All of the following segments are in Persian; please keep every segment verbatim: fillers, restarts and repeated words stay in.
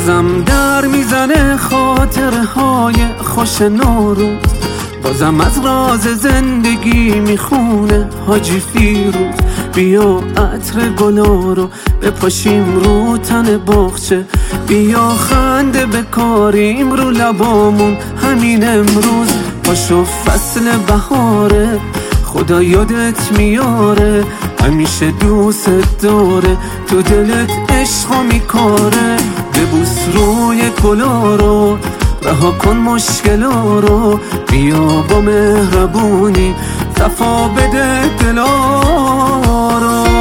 بازم در میزنه خاطره های خوش نوروز، بازم از راز زندگی میخونه حاجی فیروز. بیا عطر گلا رو بپاشیم رو تن باغچه، بیا خنده بکاریم رو لبامون همین امروز. پاشو فصل بهاره خدا یادت میاره، همیشه دوست داره تو دلت عشقا میکاره. ببوس روی گلا رو رها کن مشکلا رو، بیا با مهربونی صفا بده دلا رو.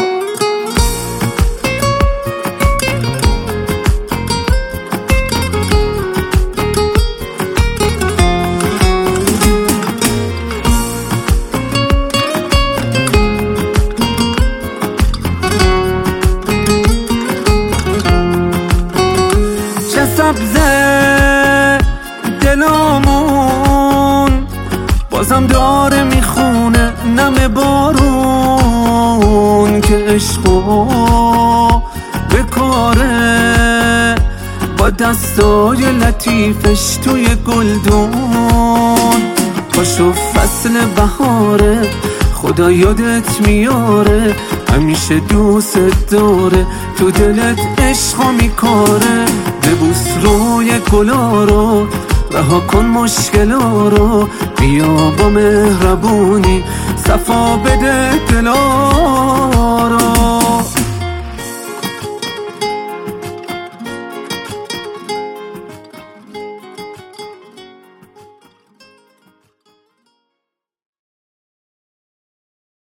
سبزه دلامون بازم داره میخونه نم بارون، که عشقو بکاره با دستای لطیفش توی گلدون. پاشو فصل بهاره خدا یادت میاره، همیشه دوست داره تو دلت عشقا میکاره. ببوس روی گلا رو رها کن مشکلا رو، بیا با مهربونی صفا بده دلا رو.